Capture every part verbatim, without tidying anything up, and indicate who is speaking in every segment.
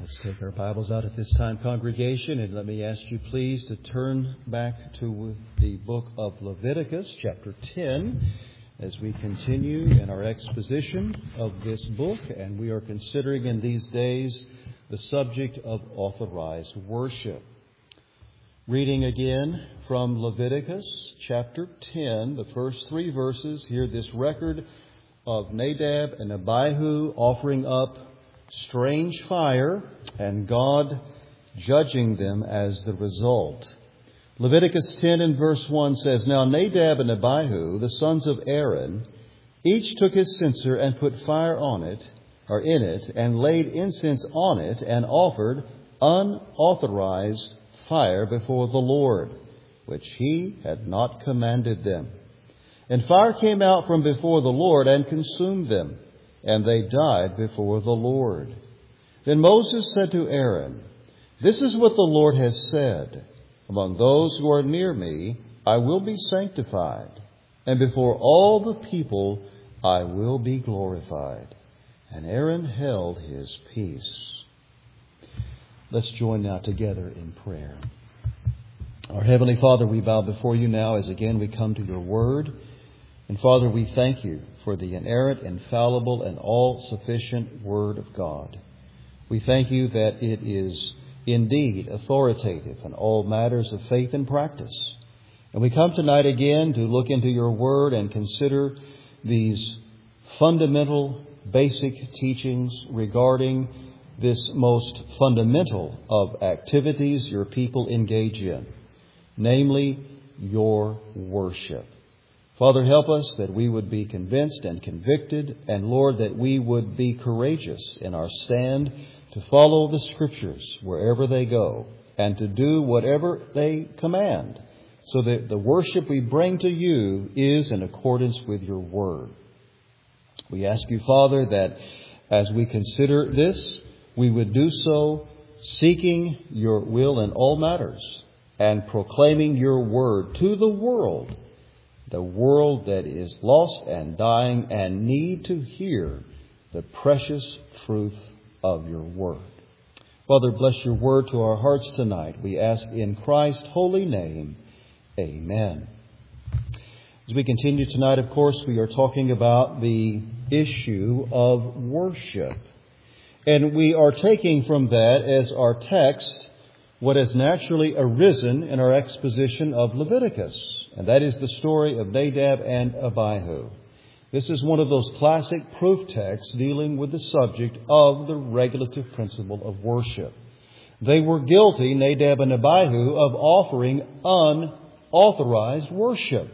Speaker 1: Let's take our Bibles out at this time, congregation, and let me ask you please to turn back to the book of Leviticus, chapter ten, as we continue in our exposition of this book. And we are considering in these days the subject of authorized worship. Reading again from Leviticus, chapter ten, the first three verses, hear this record of Nadab and Abihu offering up strange fire and God judging them as the result. Leviticus ten and verse one says, "Now Nadab and Abihu, the sons of Aaron, each took his censer and put fire on it, or in it, and laid incense on it, and offered unauthorized fire before the Lord, which he had not commanded them. And fire came out from before the Lord and consumed them, and they died before the Lord. Then Moses said to Aaron, 'This is what the Lord has said. Among those who are near me, I will be sanctified, and before all the people I will be glorified.' And Aaron held his peace." Let's join now together in prayer. Our Heavenly Father, we bow before you now as again we come to your word. And Father, we thank you for the inerrant, infallible, and all-sufficient Word of God. We thank you that it is indeed authoritative in all matters of faith and practice. And we come tonight again to look into your Word and consider these fundamental, basic teachings regarding this most fundamental of activities your people engage in, namely your worship. Father, help us that we would be convinced and convicted, and Lord, that we would be courageous in our stand to follow the Scriptures wherever they go and to do whatever they command, so that the worship we bring to you is in accordance with your word. We ask you, Father, that as we consider this, we would do so seeking your will in all matters and proclaiming your word to the world, the world that is lost and dying and need to hear the precious truth of your word. Father, bless your word to our hearts tonight. We ask in Christ's holy name. Amen. As we continue tonight, of course, we are talking about the issue of worship. And we are taking from that as our text what has naturally arisen in our exposition of Leviticus. And that is the story of Nadab and Abihu. This is one of those classic proof texts dealing with the subject of the regulative principle of worship. They were guilty, Nadab and Abihu, of offering unauthorized worship,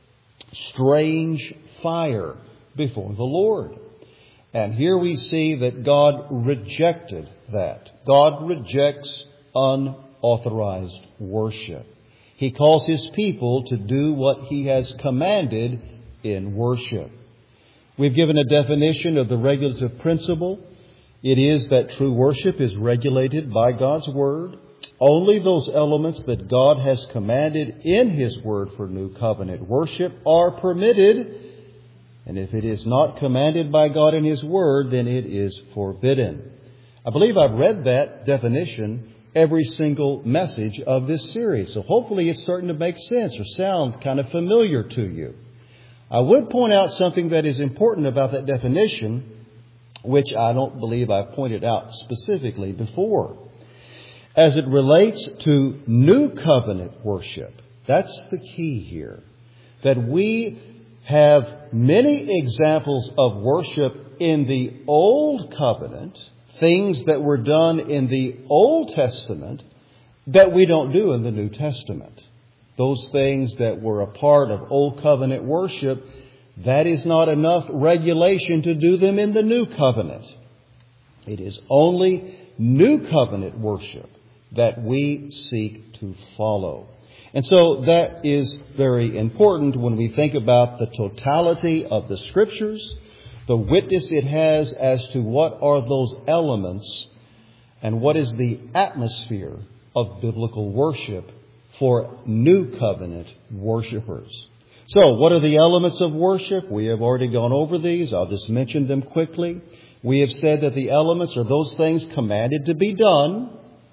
Speaker 1: strange fire before the Lord. And here we see that God rejected that. God rejects unauthorized worship. He calls His people to do what He has commanded in worship. We've given a definition of the regulative principle. It is that true worship is regulated by God's Word. Only those elements that God has commanded in His Word for New Covenant worship are permitted. And if it is not commanded by God in His Word, then it is forbidden. I believe I've read that definition every single message of this series. So hopefully it's starting to make sense or sound kind of familiar to you. I would point out something that is important about that definition, which I don't believe I've pointed out specifically before. As it relates to New Covenant worship, that's the key here. That we have many examples of worship in the Old Covenant, things that were done in the Old Testament that we don't do in the New Testament. Those things that were a part of Old Covenant worship, that is not enough regulation to do them in the New Covenant. It is only New Covenant worship that we seek to follow. And so that is very important when we think about the totality of the Scriptures, the witness it has as to what are those elements and what is the atmosphere of biblical worship for New Covenant worshipers. So, what are the elements of worship? We have already gone over these. I'll just mention them quickly. We have said that the elements are those things commanded to be done.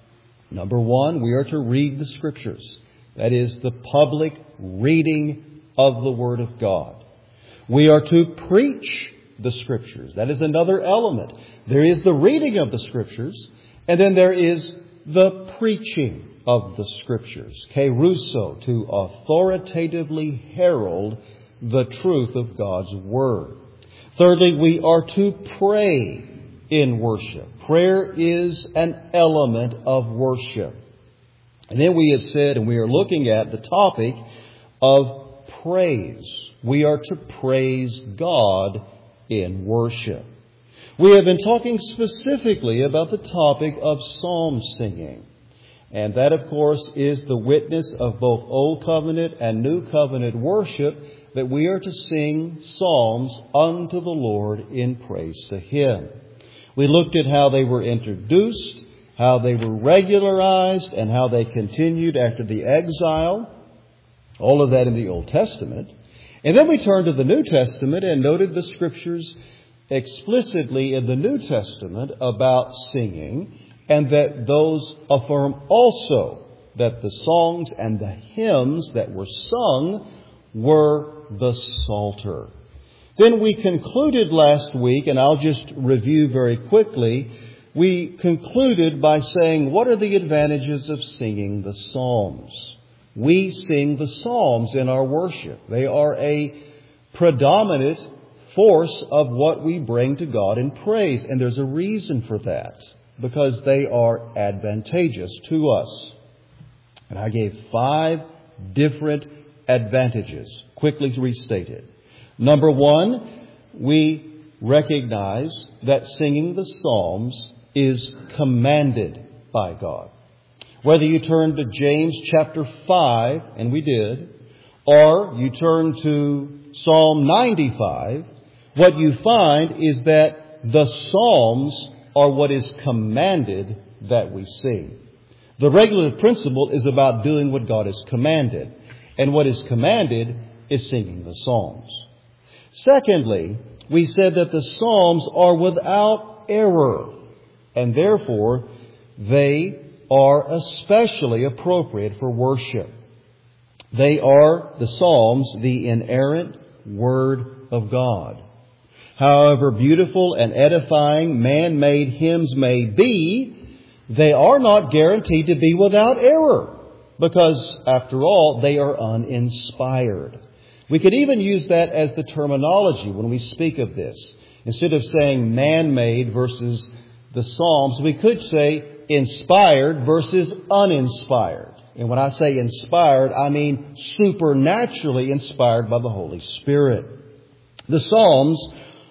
Speaker 1: Number one, we are to read the Scriptures. That is, the public reading of the Word of God. We are to preach the Scriptures. That is another element. There is the reading of the Scriptures, and then there is the preaching of the Scriptures. Kerusso, to authoritatively herald the truth of God's Word. Thirdly, we are to pray in worship. Prayer is an element of worship. And then we have said, and we are looking at the topic of praise. We are to praise God in worship. We have been talking specifically about the topic of psalm singing. And that, of course, is the witness of both Old Covenant and New Covenant worship, that we are to sing psalms unto the Lord in praise to Him. We looked at how they were introduced, how they were regularized, and how they continued after the exile. All of that in the Old Testament. And then we turned to the New Testament and noted the Scriptures explicitly in the New Testament about singing, and that those affirm also that the songs and the hymns that were sung were the Psalter. Then we concluded last week, and I'll just review very quickly, we concluded by saying, what are the advantages of singing the Psalms? We sing the Psalms in our worship. They are a predominant force of what we bring to God in praise. And there's a reason for that, because they are advantageous to us. And I gave five different advantages, quickly restated. Number one, we recognize that singing the Psalms is commanded by God. Whether you turn to James chapter five, and we did, or you turn to Psalm ninety-five, what you find is that the Psalms are what is commanded that we sing. The regulative principle is about doing what God has commanded. And what is commanded is singing the Psalms. Secondly, we said that the Psalms are without error, and therefore they are especially appropriate for worship. They are, the Psalms, the inerrant Word of God. However beautiful and edifying man-made hymns may be, they are not guaranteed to be without error, because, after all, they are uninspired. We could even use that as the terminology when we speak of this. Instead of saying man-made versus the Psalms, we could say inspired versus uninspired. And when I say inspired, I mean supernaturally inspired by the Holy Spirit. The Psalms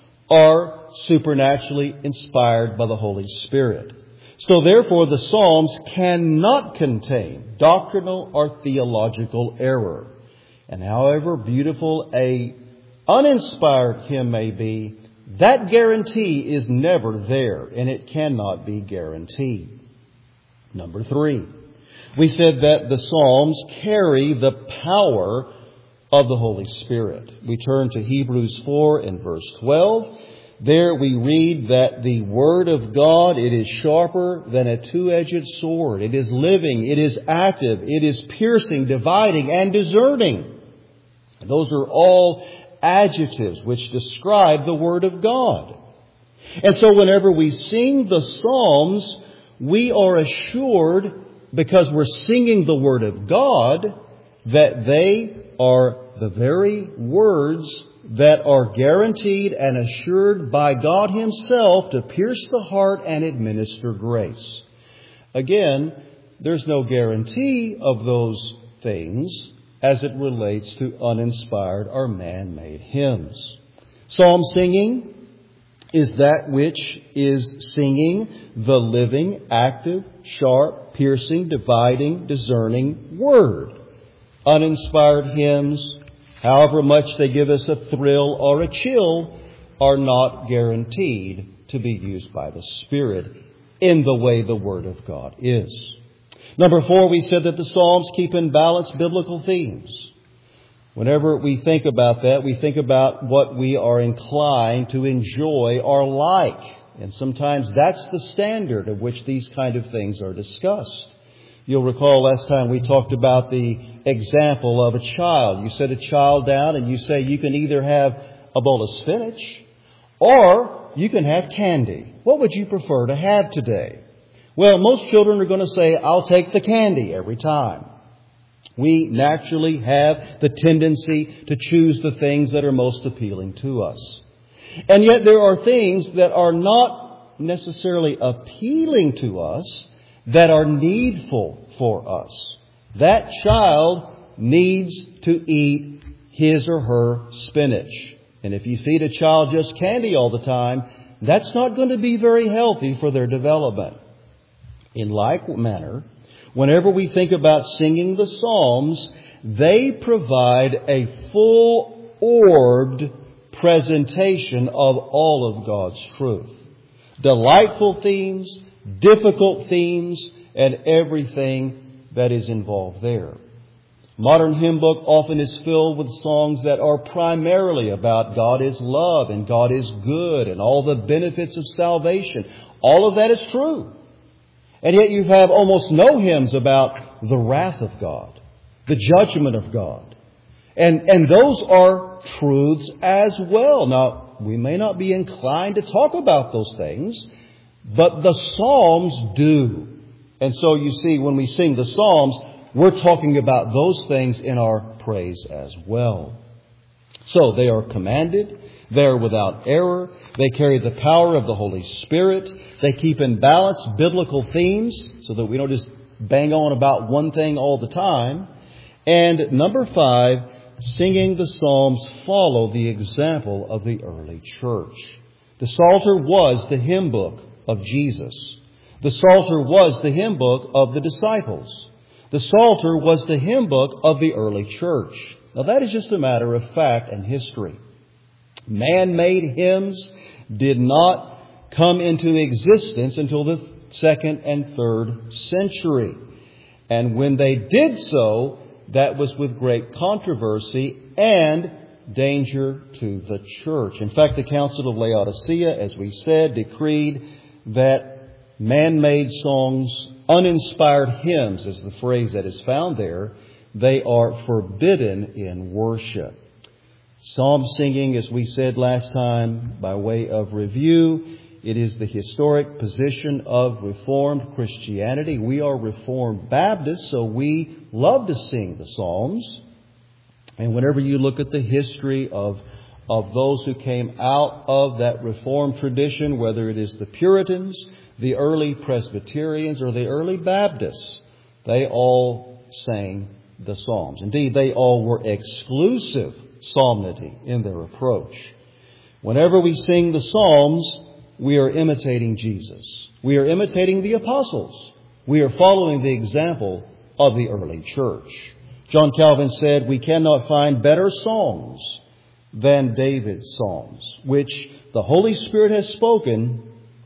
Speaker 1: are supernaturally inspired by the Holy Spirit. So therefore, the Psalms cannot contain doctrinal or theological error. And however beautiful a uninspired hymn may be, that guarantee is never there, and it cannot be guaranteed. Number three, we said that the Psalms carry the power of the Holy Spirit. We turn to Hebrews four and verse twelve. There we read that the Word of God, it is sharper than a two-edged sword. It is living, it is active, it is piercing, dividing, and discerning. Those are all adjectives which describe the Word of God. And so whenever we sing the Psalms, we are assured, because we're singing the Word of God, that they are the very words that are guaranteed and assured by God Himself to pierce the heart and administer grace. Again, there's no guarantee of those things as it relates to uninspired or man-made hymns. Psalm singing is that which is singing the living, active, sharp, piercing, dividing, discerning Word. Uninspired hymns, however much they give us a thrill or a chill, are not guaranteed to be used by the Spirit in the way the Word of God is. Number four, we said that the Psalms keep in balance biblical themes. Whenever we think about that, we think about what we are inclined to enjoy or like. And sometimes that's the standard of which these kind of things are discussed. You'll recall last time we talked about the example of a child. You set a child down and you say you can either have a bowl of spinach or you can have candy. What would you prefer to have today? Well, most children are going to say, I'll take the candy every time. We naturally have the tendency to choose the things that are most appealing to us. And yet there are things that are not necessarily appealing to us that are needful for us. That child needs to eat his or her spinach. And if you feed a child just candy all the time, that's not going to be very healthy for their development. In like manner, whenever we think about singing the Psalms, they provide a full-orbed presentation of all of God's truth. Delightful themes, difficult themes, and everything that is involved there. Modern hymn book often is filled with songs that are primarily about God is love and God is good and all the benefits of salvation. All of that is true. And yet you have almost no hymns about the wrath of God, the judgment of God. And, and those are truths as well. Now, we may not be inclined to talk about those things, but the Psalms do. And so you see, when we sing the Psalms, we're talking about those things in our praise as well. So they are commanded. They are without error. They carry the power of the Holy Spirit. They keep in balance biblical themes so that we don't just bang on about one thing all the time. And number five, singing the Psalms follow the example of the early church. The Psalter was the hymn book of Jesus. The Psalter was the hymn book of the disciples. The Psalter was the hymn book of the early church. Now that is just a matter of fact and history. Man-made hymns did not come into existence until the second and third century. And when they did so, that was with great controversy and danger to the church. In fact, the Council of Laodicea, as we said, decreed that man-made songs, uninspired hymns is the phrase that is found there, they are forbidden in worship. Psalm singing, as we said last time, by way of review, it is the historic position of Reformed Christianity. We are Reformed Baptists, so we love to sing the Psalms. And whenever you look at the history of, of those who came out of that Reformed tradition, whether it is the Puritans, the early Presbyterians, or the early Baptists, they all sang the Psalms. Indeed, they all were exclusive psalmody in their approach. Whenever we sing the Psalms, we are imitating Jesus. We are imitating the apostles. We are following the example of the early church. John Calvin said, we cannot find better songs than David's Psalms, which the Holy Spirit has spoken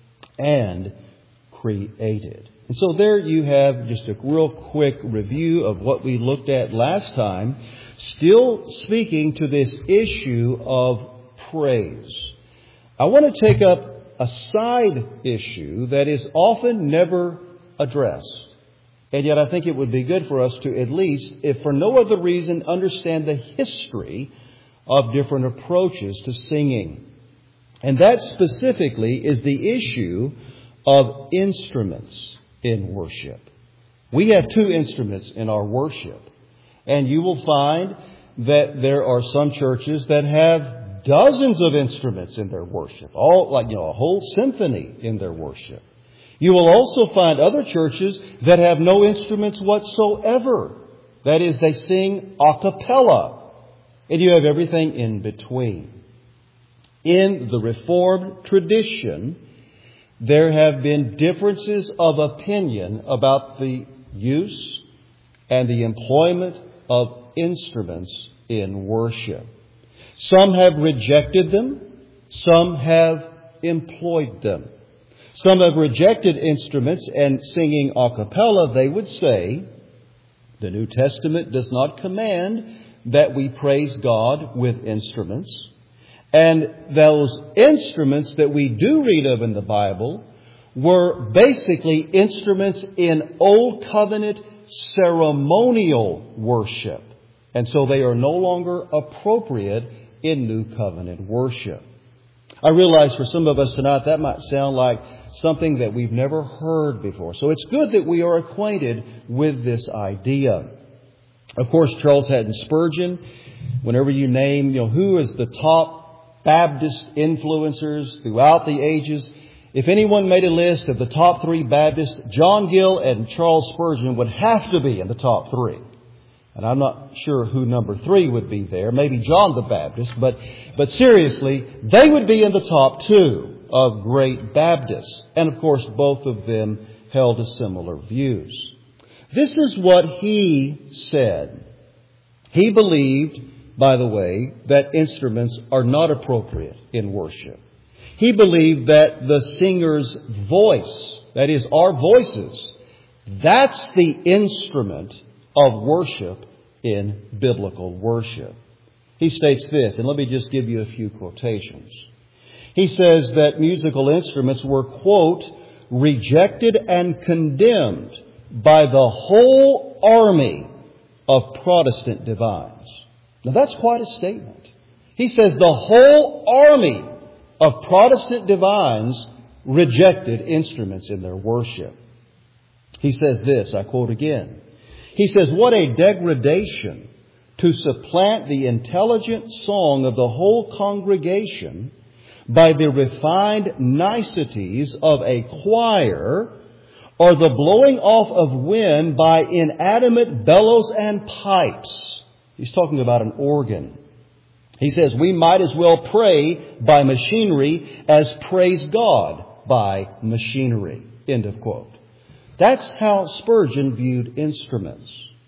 Speaker 1: and created. And so there you have just a real quick review of what we looked at last time, still speaking to this issue of praise. I want to take up a side issue that is often never addressed. And yet I think it would be good for us to at least, if for no other reason, understand the history of different approaches to singing. And that specifically is the issue of instruments in worship. We have two instruments in our worship. And you will find that there are some churches that have dozens of instruments in their worship. All like, you know, a whole symphony in their worship. You will also find other churches that have no instruments whatsoever. That is, they sing a cappella. And you have everything in between. In the Reformed tradition, there have been differences of opinion about the use and the employment of instruments in worship. Some have rejected them. Some have employed them. Some have rejected instruments and singing a cappella. They would say the New Testament does not command that we praise God with instruments. And those instruments that we do read of in the Bible were basically instruments in Old Covenant ceremonial worship. And so they are no longer appropriate in New Covenant worship. I realize for some of us tonight that might sound like something that we've never heard before. So it's good that we are acquainted with this idea. Of course, Charles Haddon Spurgeon, whenever you name, you know, who is the top Baptist influencers throughout the ages, if anyone made a list of the top three Baptists, John Gill and Charles Spurgeon would have to be in the top three. And I'm not sure who number three would be there. Maybe John the Baptist. But, but seriously, they would be in the top two of great Baptists. And of course, both of them held to similar views. This is what he said. He believed, by the way, that instruments are not appropriate in worship. He believed that the singer's voice, that is, our voices, that's the instrument of worship in biblical worship. He states this, and let me just give you a few quotations. He says that musical instruments were, quote, rejected and condemned by the whole army of Protestant divines. Now that's quite a statement. He says the whole army of Protestant divines rejected instruments in their worship. He says this, I quote again. He says, what a degradation to supplant the intelligent song of the whole congregation by the refined niceties of a choir or the blowing off of wind by inanimate bellows and pipes. He's talking about an organ. He says we might as well pray by machinery as praise God by machinery. End of quote. That's how Spurgeon viewed instruments.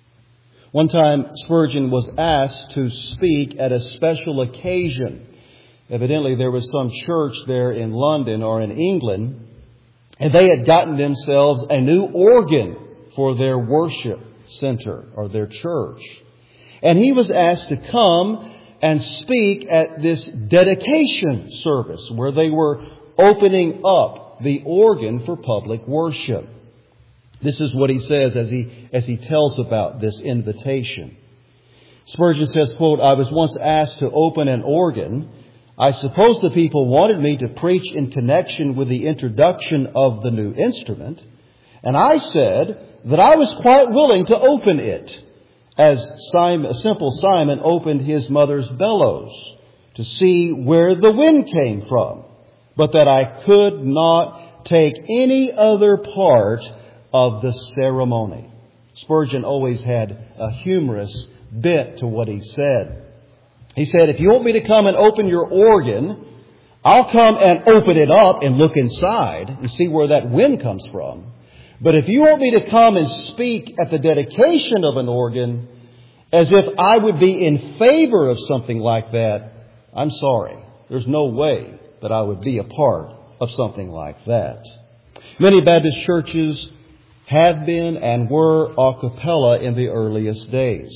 Speaker 1: One time, Spurgeon was asked to speak at a special occasion. Evidently, there was some church there in London or in England, and they had gotten themselves a new organ for their worship center or their church. And he was asked to come and speak at this dedication service where they were opening up the organ for public worship. This is what he says as he as he tells about this invitation. Spurgeon says, quote, I was once asked to open an organ. I suppose the people wanted me to preach in connection with the introduction of the new instrument. And I said that I was quite willing to open it, as Simon, simple Simon opened his mother's bellows to see where the wind came from, but that I could not take any other part of the ceremony. Spurgeon always had a humorous bit to what he said. He said, if you want me to come and open your organ, I'll come and open it up and look inside and see where that wind comes from. But if you want me to come and speak at the dedication of an organ as if I would be in favor of something like that, I'm sorry. There's no way that I would be a part of something like that. Many Baptist churches have been and were a cappella in the earliest days.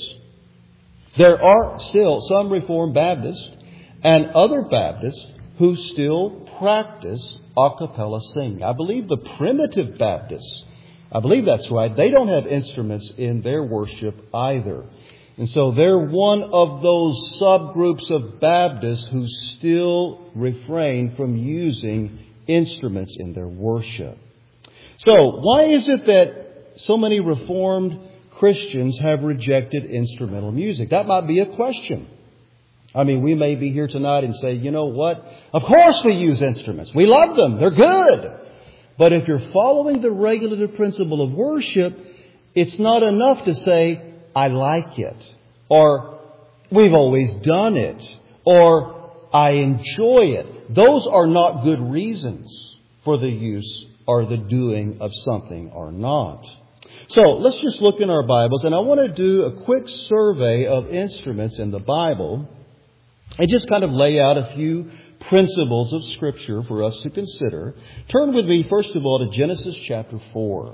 Speaker 1: There are still some Reformed Baptists and other Baptists who still practice a cappella singing. I believe the primitive Baptists, I believe that's right, they don't have instruments in their worship either. And so they're one of those subgroups of Baptists who still refrain from using instruments in their worship. So, why is it that so many Reformed Christians have rejected instrumental music? That might be a question. I mean, we may be here tonight and say, you know what? Of course we use instruments. We love them. They're good. But if you're following the regulative principle of worship, it's not enough to say, I like it, or we've always done it, or I enjoy it. Those are not good reasons for the use or the doing of something or not. So let's just look in our Bibles, and I want to do a quick survey of instruments in the Bible and just kind of lay out a few principles of Scripture for us to consider. Turn with me, first of all, to Genesis chapter four.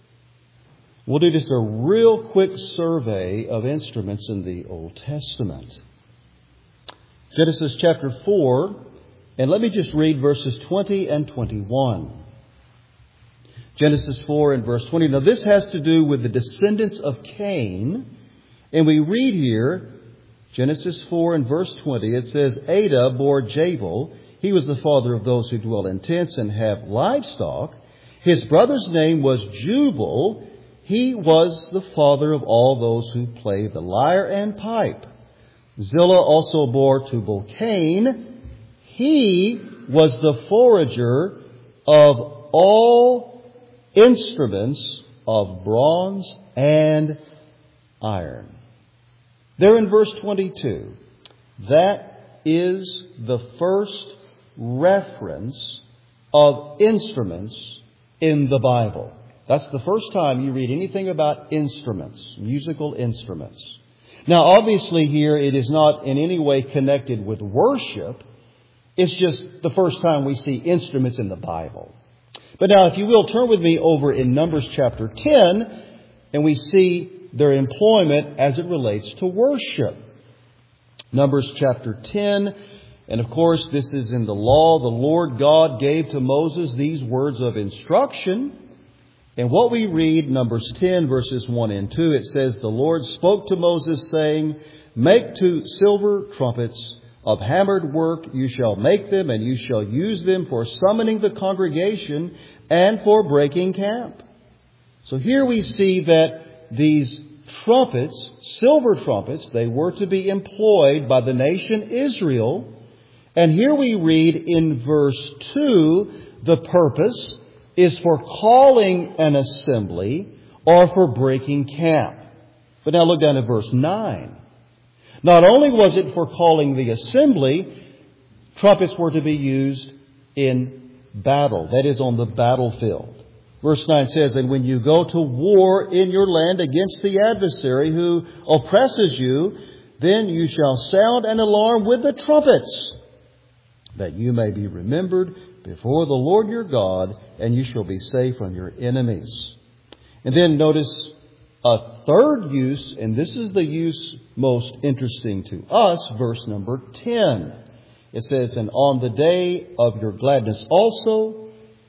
Speaker 1: We'll do just a real quick survey of instruments in the Old Testament. Genesis chapter four, and let me just read verses twenty and twenty-one. Genesis four and verse twenty. Now this has to do with the descendants of Cain. And we read here, Genesis four and verse twenty, it says, Adah bore Jabal. He was the father of those who dwell in tents and have livestock. His brother's name was Jubal. He was the father of all those who play the lyre and pipe. Zillah also bore Tubal-Cain. He was the forager of all instruments of bronze and iron. There in verse twenty-two, that is the first reference of instruments in the Bible. That's the first time you read anything about instruments, musical instruments. Now, obviously here it is not in any way connected with worship. It's just the first time we see instruments in the Bible. But now, if you will, turn with me over in Numbers chapter ten, and we see their employment as it relates to worship. Numbers chapter ten, and of course this is in the law. The Lord God gave to Moses these words of instruction. And what we read, Numbers ten, verses one and two, it says, The Lord spoke to Moses, saying, Make two silver trumpets of hammered work. You shall make them, and you shall use them for summoning the congregation and for breaking camp. So here we see that these trumpets, silver trumpets, they were to be employed by the nation Israel. And here we read in verse two, the purpose is for calling an assembly or for breaking camp. But now look down at verse nine. Not only was it for calling the assembly, trumpets were to be used in battle. That is, on the battlefield. Verse nine says, And when you go to war in your land against the adversary who oppresses you, then you shall sound an alarm with the trumpets, that you may be remembered before the Lord your God, and you shall be safe from your enemies. And then notice a third use, and this is the use most interesting to us, verse number ten. It says, And on the day of your gladness also,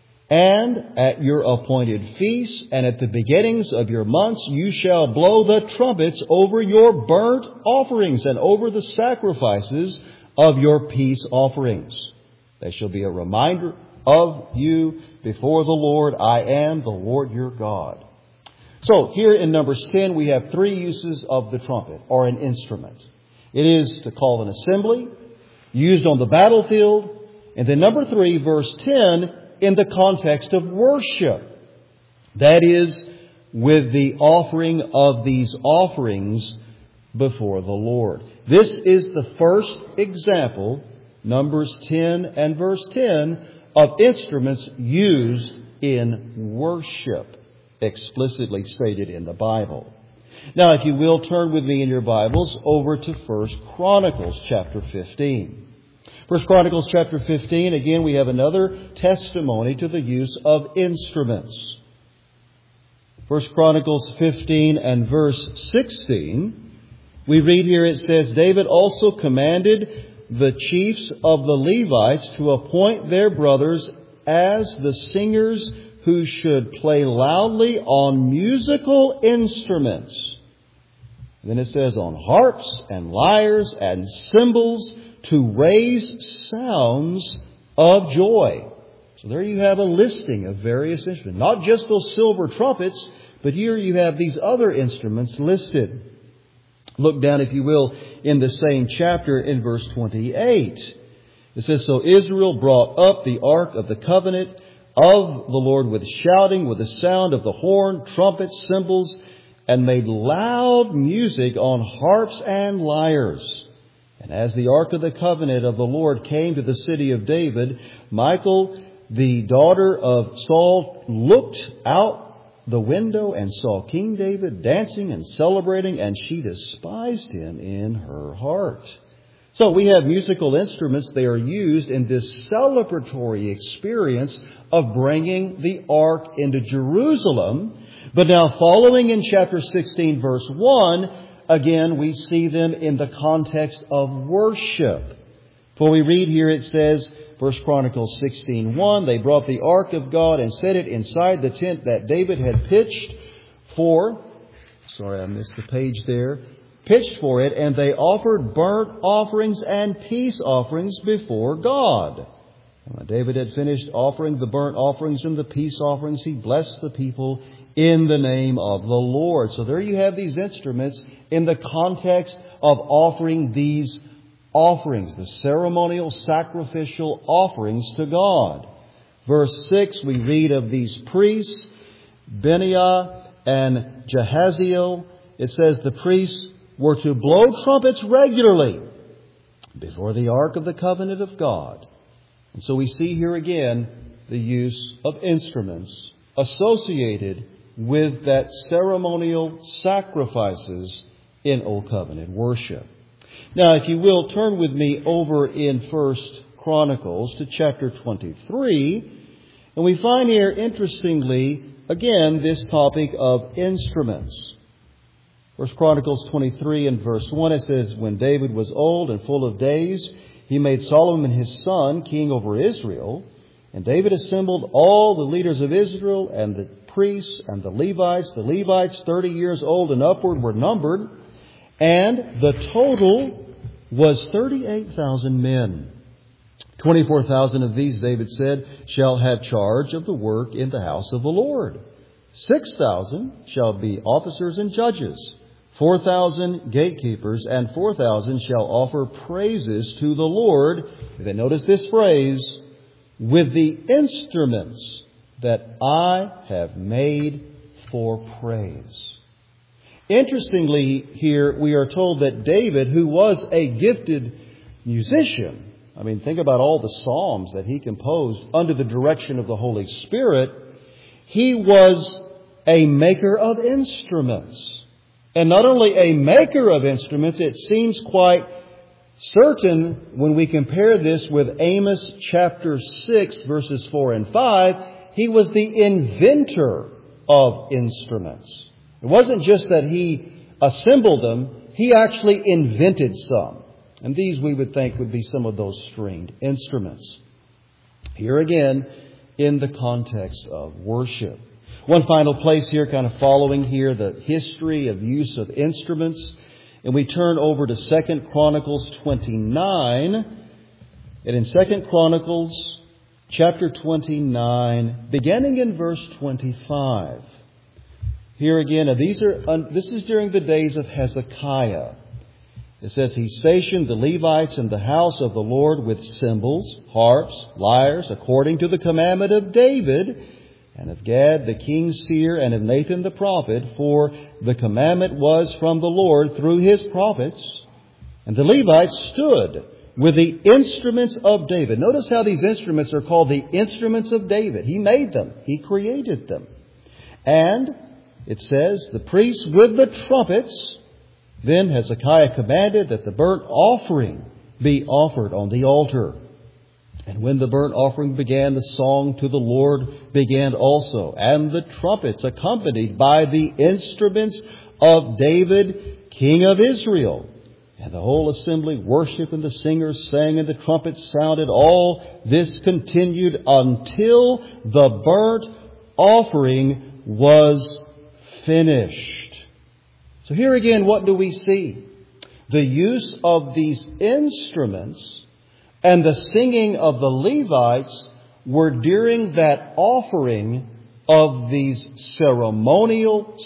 Speaker 1: and at your appointed feasts, and at the beginnings of your months, you shall blow the trumpets over your burnt offerings and over the sacrifices of your peace offerings. They shall be a reminder of you before the Lord. I am the Lord your God. So here in Numbers ten, we have three uses of the trumpet, or an instrument. It is to call an assembly, used on the battlefield, and then number three, verse ten, in the context of worship. That is, with the offering of these offerings before the Lord. This is the first example, Numbers ten and verse ten, of instruments used in worship, explicitly stated in the Bible. Now, if you will, turn with me in your Bibles over to First Chronicles chapter fifteen. First Chronicles chapter fifteen, again, we have another testimony to the use of instruments. First Chronicles fifteen and verse sixteen, we read here, it says, David also commanded the chiefs of the Levites to appoint their brothers as the singers who should play loudly on musical instruments. And then it says, on harps and lyres and cymbals to raise sounds of joy. So there you have a listing of various instruments. Not just those silver trumpets, but here you have these other instruments listed. Look down, if you will, in the same chapter in verse twenty-eight. It says, So Israel brought up the ark of the covenant of the Lord with shouting, with the sound of the horn, trumpets, cymbals, and made loud music on harps and lyres. And as the ark of the covenant of the Lord came to the city of David, Michal, the daughter of Saul, looked out the window and saw King David dancing and celebrating, and she despised him in her heart. So we have musical instruments. They are used in this celebratory experience of bringing the ark into Jerusalem. But now following in chapter sixteen, verse one, again, we see them in the context of worship. For we read here, it says, First Chronicles sixteen one, they brought the ark of God and set it inside the tent that David had pitched for, sorry, I missed the page there, pitched for it, and they offered burnt offerings and peace offerings before God. And when David had finished offering the burnt offerings and the peace offerings, he blessed the people in the name of the Lord. So there you have these instruments in the context of offering these offerings, the ceremonial sacrificial offerings to God. Verse six, we read of these priests, Benaiah and Jahaziel. It says the priests were to blow trumpets regularly before the ark of the covenant of God. And so we see here again the use of instruments associated with that ceremonial sacrifices in Old Covenant worship. Now, if you will, turn with me over in First Chronicles to chapter twenty-three. And we find here, interestingly, again, this topic of instruments. First Chronicles twenty-three and verse one, it says, When David was old and full of days, he made Solomon his son king over Israel. And David assembled all the leaders of Israel and the priests and the Levites. The Levites, thirty years old and upward, were numbered. And the total was thirty-eight thousand men. twenty-four thousand of these, David said, shall have charge of the work in the house of the Lord. six thousand shall be officers and judges. four thousand gatekeepers, and four thousand shall offer praises to the Lord. Then notice this phrase, with the instruments that I have made for praise. Interestingly, here we are told that David, who was a gifted musician, I mean, think about all the psalms that he composed under the direction of the Holy Spirit, he was a maker of instruments. And not only a maker of instruments, it seems quite certain when we compare this with Amos chapter six, verses four and five, he was the inventor of instruments. It wasn't just that he assembled them, he actually invented some. And these we would think would be some of those stringed instruments. Here again, in the context of worship. One final place here, kind of following here, the history of use of instruments. And we turn over to Second Chronicles twenty-nine. And in Second Chronicles chapter twenty-nine, beginning in verse twenty-five. Here again, and these are this is during the days of Hezekiah. It says, He stationed the Levites in the house of the Lord with cymbals, harps, lyres, according to the commandment of David, and of Gad the king's seer, and of Nathan the prophet, for the commandment was from the Lord through his prophets. And the Levites stood with the instruments of David. Notice how these instruments are called the instruments of David. He made them. He created them. And it says, the priests with the trumpets. Then Hezekiah commanded that the burnt offering be offered on the altar. And when the burnt offering began, the song to the Lord began also, and the trumpets accompanied by the instruments of David, king of Israel. And the whole assembly worshiped, and the singers sang, and the trumpets sounded. All this continued until the burnt offering was finished. So here again, what do we see? The use of these instruments and the singing of the Levites were during that offering of these ceremonial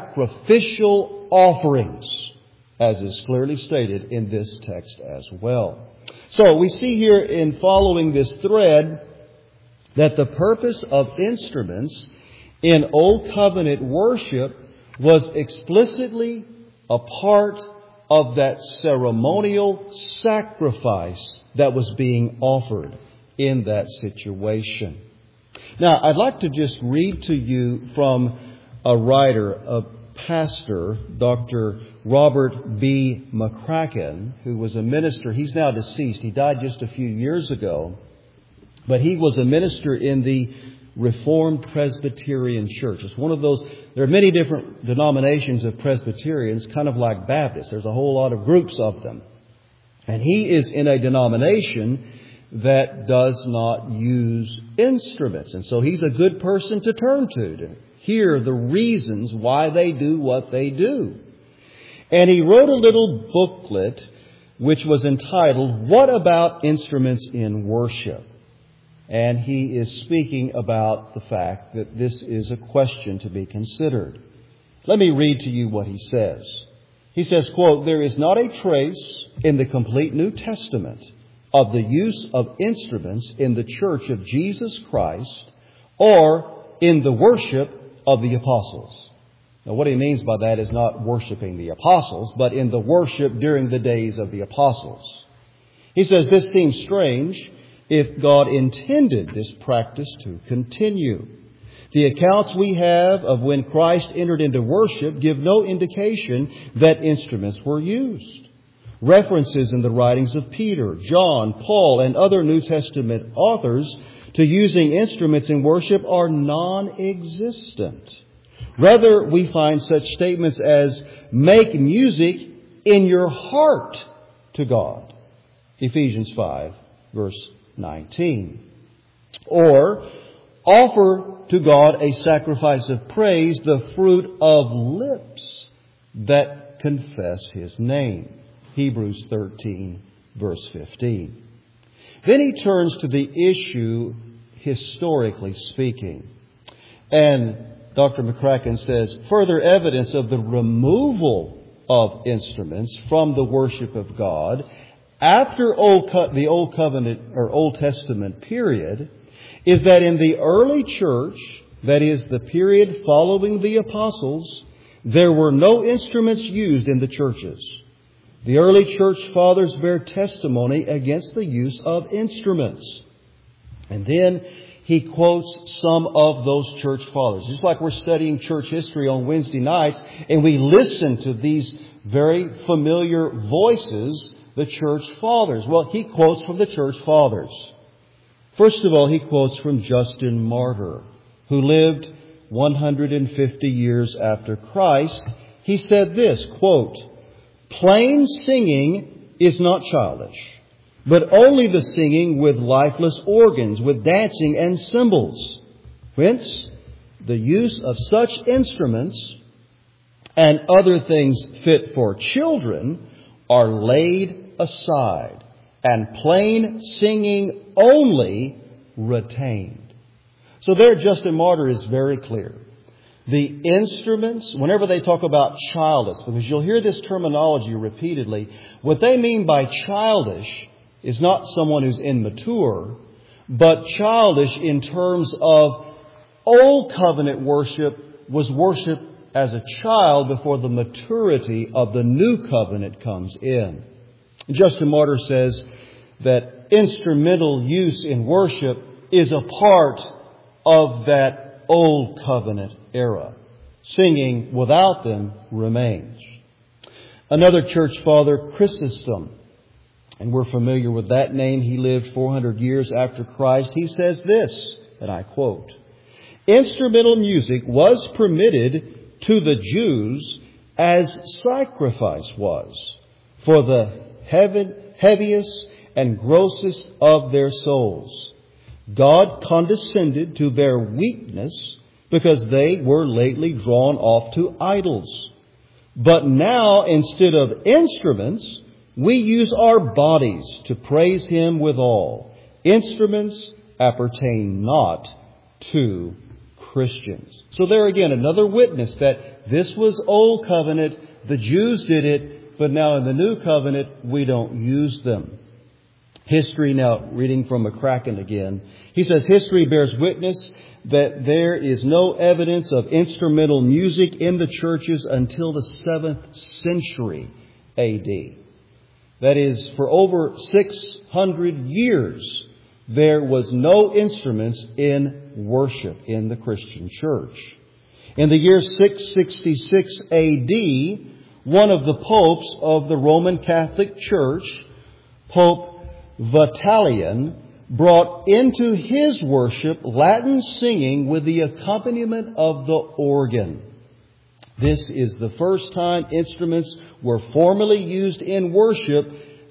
Speaker 1: sacrificial offerings, as is clearly stated in this text as well. So we see here in following this thread that the purpose of instruments in Old Covenant worship was explicitly a part of that ceremonial sacrifice that was being offered in that situation. Now, I'd like to just read to you from a writer, a pastor, Doctor Robert B. McCracken, who was a minister. He's now deceased. He died just a few years ago. But he was a minister in the Reformed Presbyterian Church. It's one of those, there are many different denominations of Presbyterians, kind of like Baptists. There's a whole lot of groups of them. And he is in a denomination that does not use instruments. And so he's a good person to turn to, to hear the reasons why they do what they do. And he wrote a little booklet which was entitled, "What About Instruments in Worship?" And he is speaking about the fact that this is a question to be considered. Let me read to you what he says. He says, quote, "There is not a trace in the complete New Testament of the use of instruments in the Church of Jesus Christ or in the worship of the apostles." Now, what he means by that is not worshiping the apostles, but in the worship during the days of the apostles. He says this seems strange if God intended this practice to continue. The accounts we have of when Christ entered into worship give no indication that instruments were used. References in the writings of Peter, John, Paul, and other New Testament authors to using instruments in worship are non-existent. Rather, we find such statements as, "Make music in your heart to God." Ephesians five, verse nineteen. Or, "Offer to God a sacrifice of praise, the fruit of lips that confess His name." Hebrews thirteen, verse fifteen. Then he turns to the issue historically speaking. And Doctor McCracken says, further evidence of the removal of instruments from the worship of God after Old Co- the Old Covenant or Old Testament period is that in the early church, that is the period following the apostles, there were no instruments used in the churches. The early church fathers bear testimony against the use of instruments. And then he quotes some of those church fathers. Just like we're studying church history on Wednesday nights, and we listen to these very familiar voices, the church fathers. Well, he quotes from the church fathers. First of all, he quotes from Justin Martyr, who lived one hundred fifty years after Christ. He said this, quote, "Plain singing is not childish, but only the singing with lifeless organs, with dancing and cymbals. Whence the use of such instruments and other things fit for children are laid aside, and plain singing only retained." So there Justin Martyr is very clear. The instruments, whenever they talk about childish, because you'll hear this terminology repeatedly, what they mean by childish is not someone who's immature, but childish in terms of Old Covenant worship was worship as a child before the maturity of the New Covenant comes in. Justin Martyr says that instrumental use in worship is a part of that Old Covenant era. Singing without them remains. Another church father, Chrysostom, and we're familiar with that name. He lived four hundred years after Christ. He says this, and I quote, "Instrumental music was permitted to the Jews as sacrifice was for the heaviest and grossest of their souls. God condescended to their weakness because they were lately drawn off to idols. But now, instead of instruments, we use our bodies to praise Him withal. Instruments appertain not to Christians." So there again, another witness that this was Old Covenant. The Jews did it, but now in the New Covenant, we don't use them. History, now reading from McCracken again. He says, "History bears witness that there is no evidence of instrumental music in the churches until the seventh century A D. That is, for over six hundred years, there was no instruments in worship in the Christian church. In the year six sixty-six A D, one of the popes of the Roman Catholic Church, Pope Vitalian, brought into his worship Latin singing with the accompaniment of the organ. This is the first time instruments were formally used in worship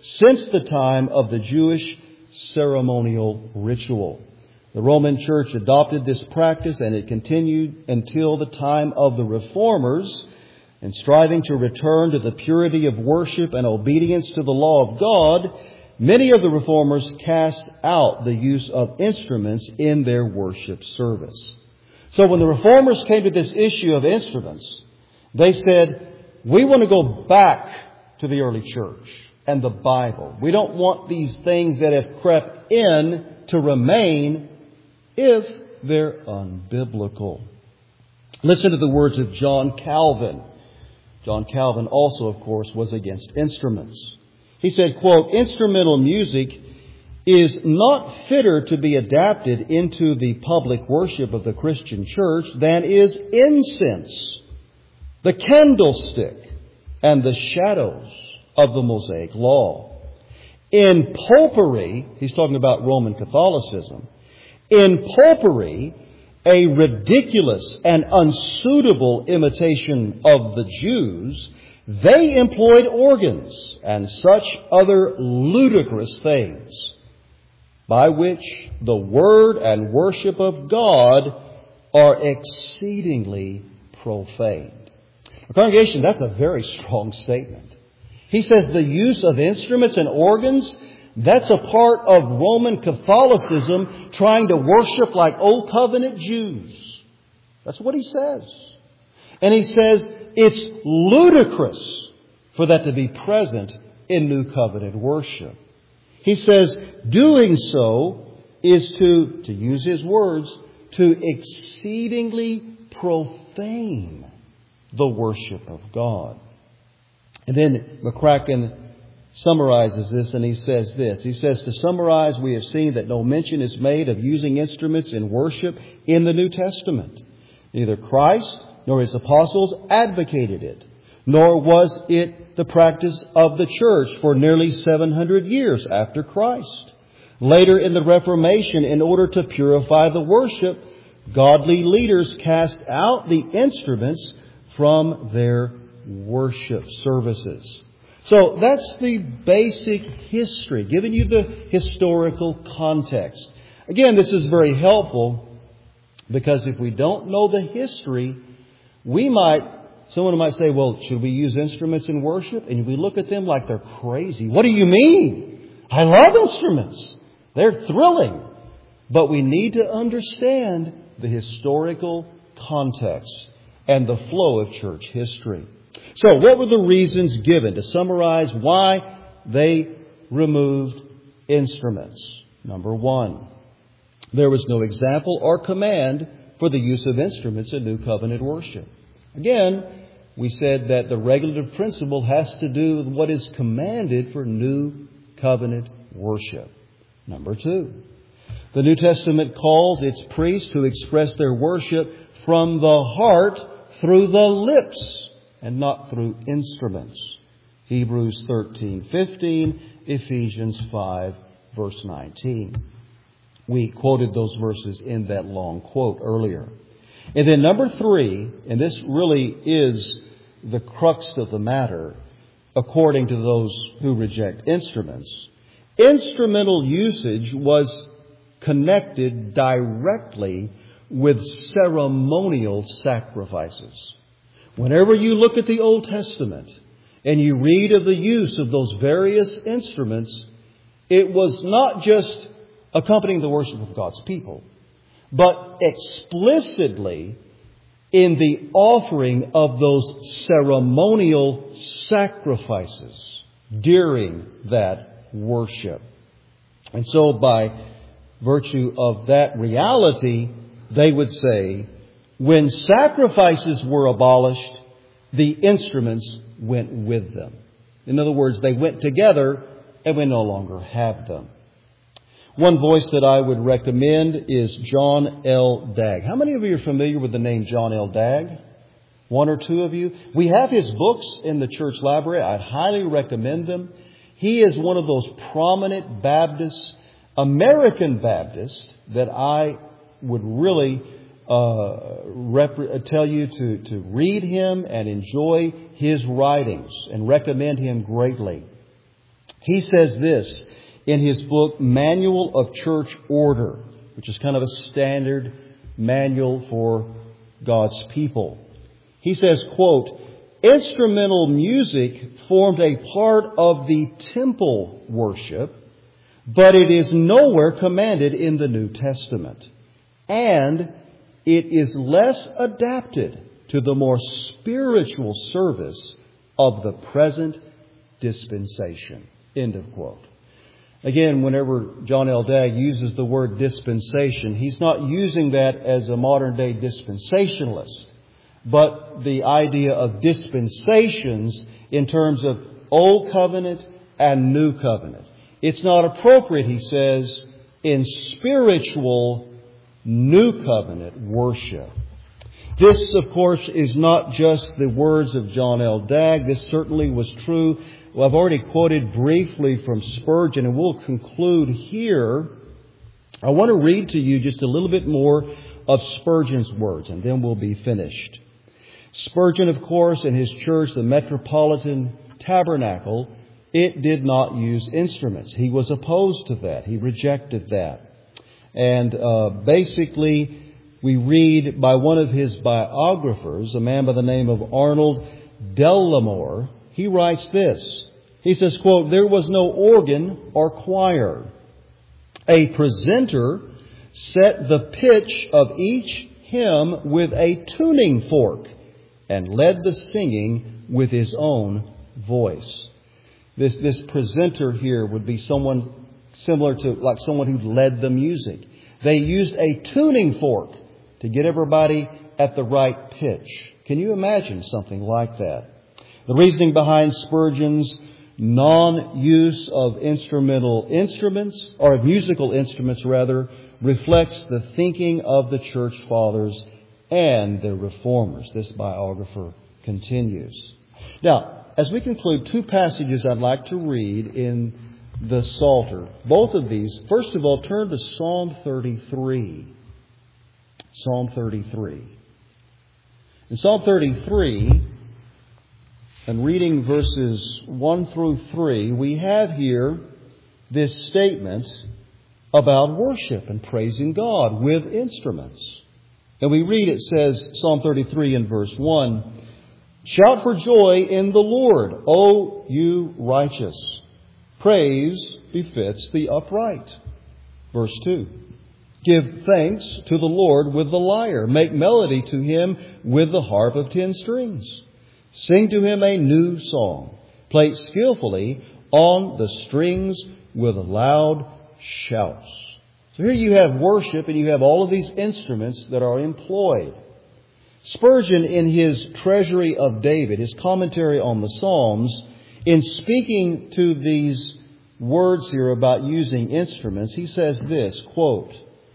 Speaker 1: since the time of the Jewish ceremonial ritual. The Roman Church adopted this practice, and it continued until the time of the Reformers. And striving to return to the purity of worship and obedience to the law of God, many of the Reformers cast out the use of instruments in their worship service. So when the Reformers came to this issue of instruments, they said, we want to go back to the early church and the Bible. We don't want these things that have crept in to remain if they're unbiblical. Listen to the words of John Calvin. John Calvin also, of course, was against instruments. He said, quote, instrumental music is not fitter to be adapted into the public worship of the Christian church than is incense, the candlestick, and the shadows of the Mosaic law. In popery, he's talking about Roman Catholicism, in popery, a ridiculous and unsuitable imitation of the Jews, they employed organs and such other ludicrous things, by which the word and worship of God are exceedingly profaned. Congregation, that's a very strong statement. He says the use of instruments and organs, that's a part of Roman Catholicism trying to worship like Old Covenant Jews. That's what he says. And he says it's ludicrous for that to be present in New Covenant worship. He says doing so is to, to use his words, to exceedingly profane the worship of God. And then McCracken summarizes this, and he says this. He says, to summarize, we have seen that no mention is made of using instruments in worship in the New Testament. Neither Christ nor his apostles advocated it, nor was it the practice of the church for nearly seven hundred years after Christ. Later in the Reformation, in order to purify the worship, godly leaders cast out the instruments from their worship services. So that's the basic history, giving you the historical context. Again, this is very helpful because if we don't know the history, we might, someone might say, well, should we use instruments in worship? And we look at them like they're crazy. What do you mean? I love instruments. They're thrilling. But we need to understand the historical context and the flow of church history. So what were the reasons given? To summarize why they removed instruments. Number one, there was no example or command for the use of instruments in New Covenant worship. Again, we said that the regulative principle has to do with what is commanded for New Covenant worship. Number two, the New Testament calls its priests to express their worship from the heart through the lips and not through instruments. Hebrews thirteen fifteen, Ephesians five, verse nineteen. We quoted those verses in that long quote earlier. And then number three, and this really is the crux of the matter, according to those who reject instruments, instrumental usage was connected directly with ceremonial sacrifices. Whenever you look at the Old Testament and you read of the use of those various instruments, it was not just accompanying the worship of God's people, but explicitly in the offering of those ceremonial sacrifices during that worship. And so by virtue of that reality, they would say, when sacrifices were abolished, the instruments went with them. In other words, they went together and we no longer have them. One voice that I would recommend is John L. Dagg. How many of you are familiar with the name John L. Dagg? One or two of you? We have his books in the church library. I'd highly recommend them. He is one of those prominent Baptists, American Baptists, that I would really uh, rep- tell you to, to read him and enjoy his writings and recommend him greatly. He says this in his book, Manual of Church Order, which is kind of a standard manual for God's people. He says, quote, instrumental music formed a part of the temple worship, but it is nowhere commanded in the New Testament. And it is less adapted to the more spiritual service of the present dispensation. End of quote. Again, whenever John L. Dagg uses the word dispensation, he's not using that as a modern day dispensationalist, but the idea of dispensations in terms of Old Covenant and New Covenant. It's not appropriate, he says, in spiritual New Covenant worship. This, of course, is not just the words of John L. Dagg. This certainly was true. Well, I've already quoted briefly from Spurgeon, and we'll conclude here. I want to read to you just a little bit more of Spurgeon's words, and then we'll be finished. Spurgeon, of course, in his church, the Metropolitan Tabernacle, it did not use instruments. He was opposed to that. He rejected that. And uh, basically, we read by one of his biographers, a man by the name of Arnold Dellamore. He writes this. He says, quote, there was no organ or choir. A presenter set the pitch of each hymn with a tuning fork and led the singing with his own voice. This, this presenter here would be someone similar to like someone who led the music. They used a tuning fork to get everybody at the right pitch. Can you imagine something like that? The reasoning behind Spurgeon's non-use of instrumental instruments, or of musical instruments rather, reflects the thinking of the church fathers and the reformers. This biographer continues. Now, as we conclude, two passages I'd like to read in the Psalter. Both of these, first of all, turn to Psalm thirty-three. Psalm thirty-three. In Psalm thirty-three, and reading verses one through three, we have here this statement about worship and praising God with instruments. And we read, it says, Psalm thirty-three in verse one, shout for joy in the Lord, O you righteous. Praise befits the upright. Verse two, give thanks to the Lord with the lyre. Make melody to Him with the harp of ten strings. Sing to Him a new song. Play skillfully on the strings with loud shouts. So here you have worship and you have all of these instruments that are employed. Spurgeon, in his Treasury of David, his commentary on the Psalms, in speaking to these words here about using instruments, he says this, quote,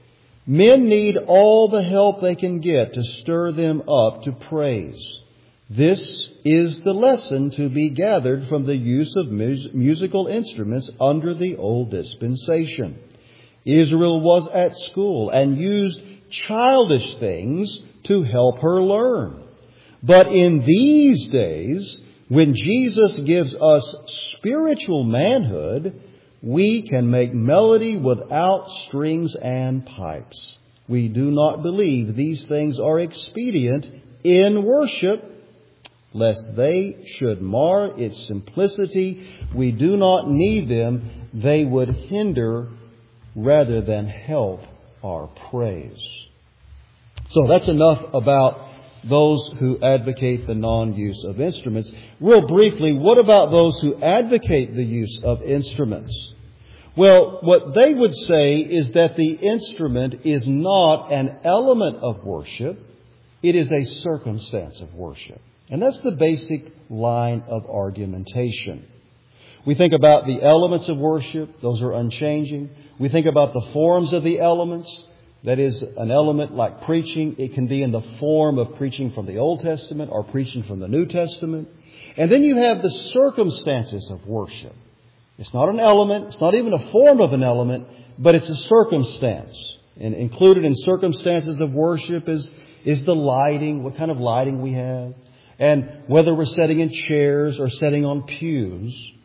Speaker 1: men need all the help they can get to stir them up to praise. This is the lesson to be gathered from the use of mus- musical instruments under the old dispensation. Israel was at school and used childish things to help her learn. But in these days, when Jesus gives us spiritual manhood, we can make melody without strings and pipes. We do not believe these things are expedient in worship, lest they should mar its simplicity. We do not need them. They would hinder rather than help our praise. So that's enough about those who advocate the non-use of instruments. Real briefly, what about those who advocate the use of instruments? Well, what they would say is that the instrument is not an element of worship. It is a circumstance of worship. And that's the basic line of argumentation. We think about the elements of worship. Those are unchanging. We think about the forms of the elements. That is, an element like preaching. It can be in the form of preaching from the Old Testament or preaching from the New Testament. And then you have the circumstances of worship. It's not an element. It's not even a form of an element, but it's a circumstance. And included in circumstances of worship is, is the lighting, what kind of lighting we have, and whether we're sitting in chairs or sitting on pews.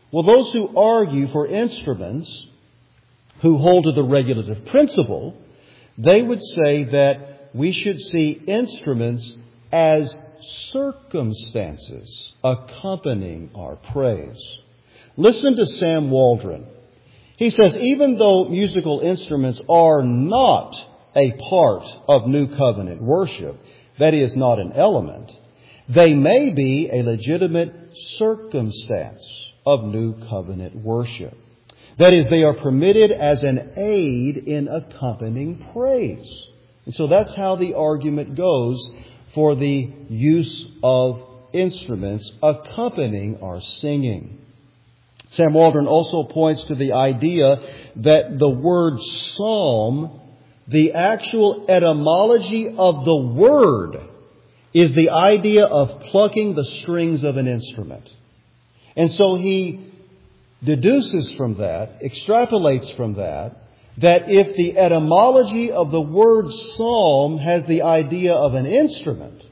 Speaker 1: Well, those who argue for instruments, who hold to the regulative principle, they would say that we should see instruments as circumstances accompanying our praise. Listen to Sam Waldron. He says, even though musical instruments are not a part of New Covenant worship, that is, not an element, they may be a legitimate circumstance of New Covenant worship. That is, they are permitted as an aid in accompanying praise. And so that's how the argument goes for the use of instruments accompanying our singing. Sam Waldron also points to the idea that the word psalm, the actual etymology of the word, is the idea of plucking the strings of an instrument. And so he deduces from that, extrapolates from that, that if the etymology of the word psalm has the idea of an instrument,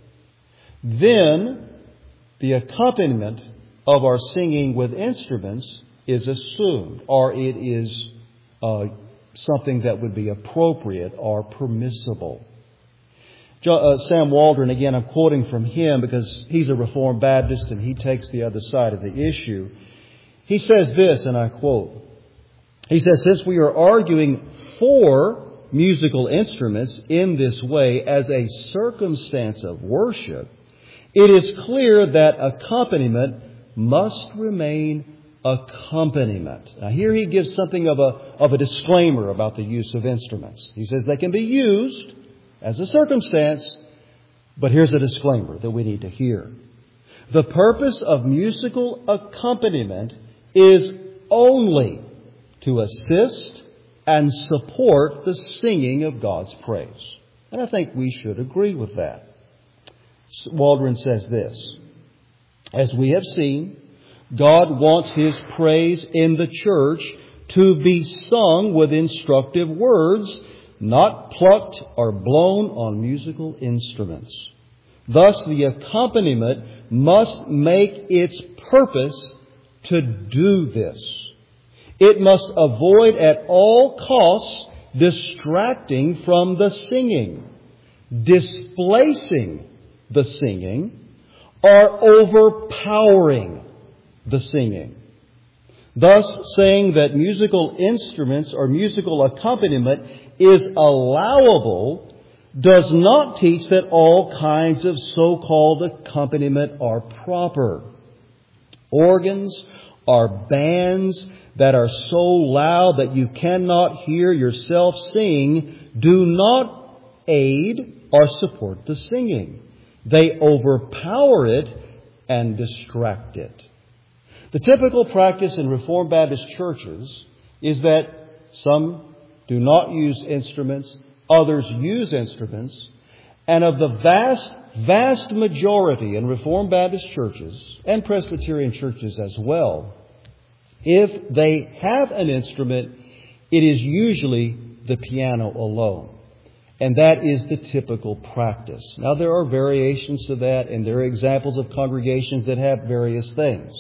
Speaker 1: then the accompaniment of our singing with instruments is assumed, or it is uh, something that would be appropriate or permissible. Uh, Sam Waldron, again, I'm quoting from him because he's a Reformed Baptist and he takes the other side of the issue. He says this, and I quote, he says, since we are arguing for musical instruments in this way as a circumstance of worship, it is clear that accompaniment must remain accompaniment. Now here he gives something of a, of a disclaimer about the use of instruments. He says they can be used as a circumstance, but here's a disclaimer that we need to hear. The purpose of musical accompaniment is only to assist and support the singing of God's praise. And I think we should agree with that. Waldron says this, as we have seen, God wants His praise in the church to be sung with instructive words, not plucked or blown on musical instruments. Thus, the accompaniment must make its purpose to do this. It must avoid at all costs distracting from the singing, displacing the singing, or overpowering the singing. Thus, saying that musical instruments or musical accompaniment is allowable does not teach that all kinds of so-called accompaniment are proper. Organs or bands that are so loud that you cannot hear yourself sing do not aid or support the singing. They overpower it and distract it. The typical practice in Reformed Baptist churches is that some do not use instruments, others use instruments, and of the vast, vast majority in Reformed Baptist churches and Presbyterian churches as well, if they have an instrument, it is usually the piano alone. And that is the typical practice. Now, there are variations to that, and there are examples of congregations that have various things.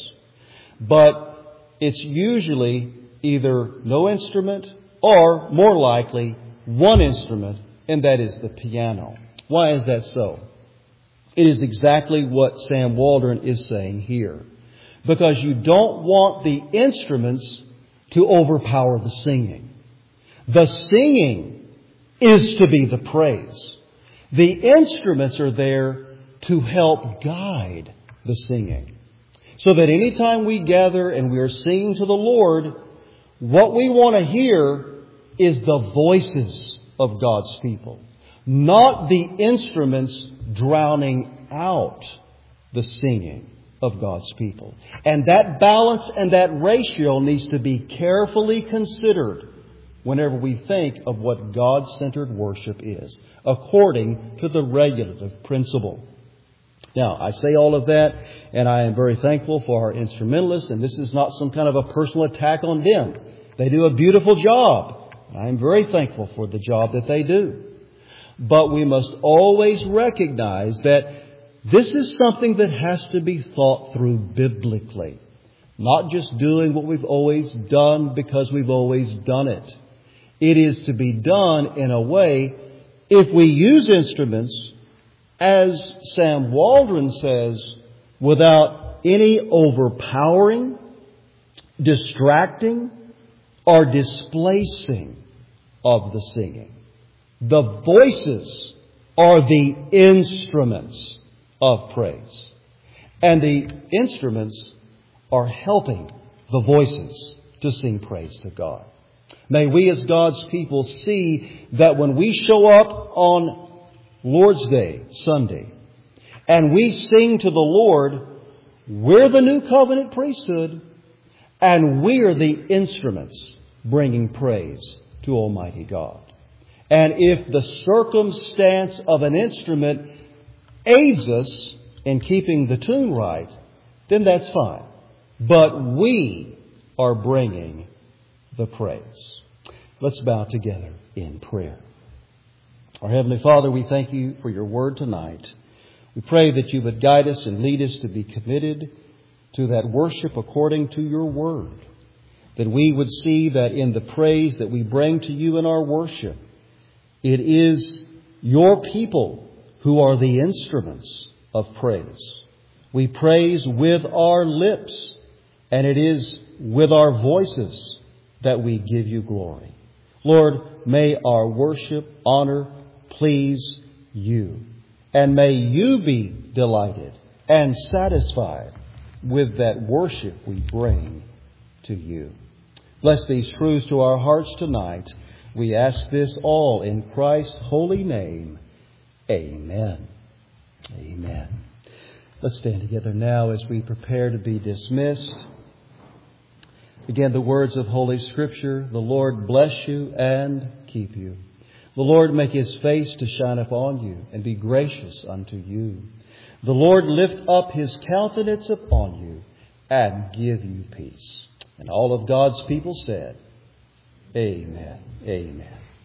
Speaker 1: But it's usually either no instrument or, more likely, one instrument, and that is the piano. Why is that so? It is exactly what Sam Waldron is saying here. Because you don't want the instruments to overpower the singing. The singing is to be the praise. The instruments are there to help guide the singing. So that anytime we gather and we are singing to the Lord, what we want to hear is the voices of God's people, not the instruments drowning out the singing of God's people. And that balance and that ratio needs to be carefully considered whenever we think of what God-centered worship is, according to the regulative principle. Now, I say all of that, and I am very thankful for our instrumentalists, and this is not some kind of a personal attack on them. They do a beautiful job. I am very thankful for the job that they do. But we must always recognize that this is something that has to be thought through biblically. not just doing what we've always done because we've always done it. It is to be done in a way, if we use instruments, as Sam Waldron says, without any overpowering, distracting, or displacing of the singing. The voices are the instruments of praise. And the instruments are helping the voices to sing praise to God. May we as God's people see that when we show up on Lord's Day, Sunday, and we sing to the Lord, we're the new covenant priesthood, and we're the instruments bringing praise to Almighty God. And if the circumstance of an instrument aids us in keeping the tune right, then that's fine. But we are bringing the praise. Let's bow together in prayer. Our Heavenly Father, we thank you for your word tonight. We pray that you would guide us and lead us to be committed to that worship according to your word. That we would see that in the praise that we bring to you in our worship, it is your people who are the instruments of praise. We praise with our lips, and it is with our voices that we give you glory. Lord, may our worship, honor, please you. And may you be delighted and satisfied with that worship we bring to you. Bless these truths to our hearts tonight. We ask this all in Christ's holy name. Amen. Amen. Let's stand together now as we prepare to be dismissed. Again, the words of Holy Scripture. The Lord bless you and keep you. The Lord make His face to shine upon you and be gracious unto you. The Lord lift up His countenance upon you and give you peace. And all of God's people said, Amen. Amen.